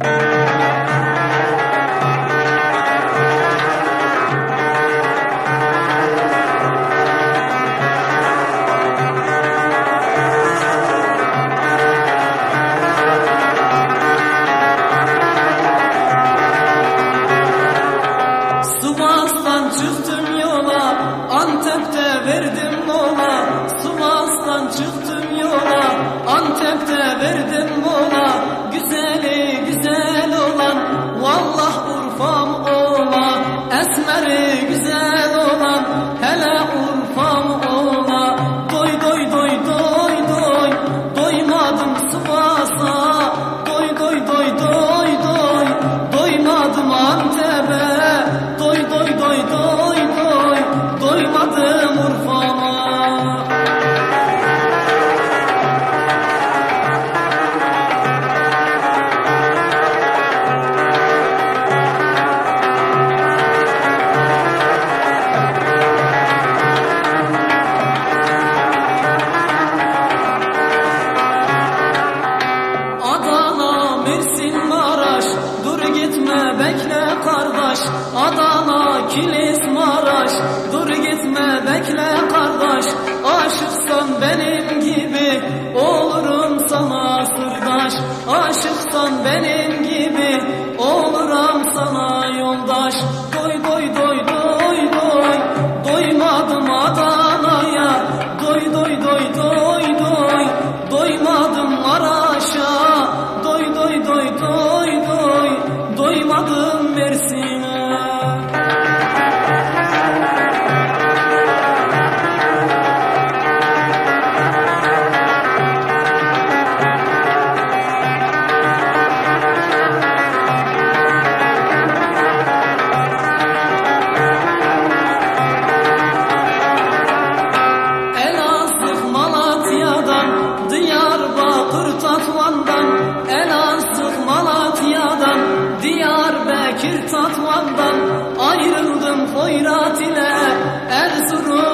Sivas'tan çıktım yola, Antep'te verdim mola. Sivas'tan çıktım yola, Antep'te verdim mola. Güzeli güzel olan, vallah Urfam ola. Esmeri güzel olan, hele Urfam ola. Doy doy doy doy doy, doymadım Sivas'a. Doy doy doy doy doy, doymadım Antep'e. Doy doy doy doy doy, doymadım Urfa'ma. Adana, Mersin, Maraş, dur gitme bekle kardeş. Adana, Kilis, Maraş, dur gitme bekle kardeş. Aşıksan benim gibi olurum sana sırdaş. Aşıksan benim gibi olurum sana yoldaş. Doy doy doy doy doy, doymadım Adana'ya. Doy doy doy doy doy, doymadım Maraş'a. Doy doy doy doy doy, doymadım Mersin'e. Elazığ Malatya'dan, Diyarbakır Tatvan'dan. Elazığ Malatya'dan, Diyarbakır Tatvan'dan. Ayrıldım Hoyrat ile Erzurum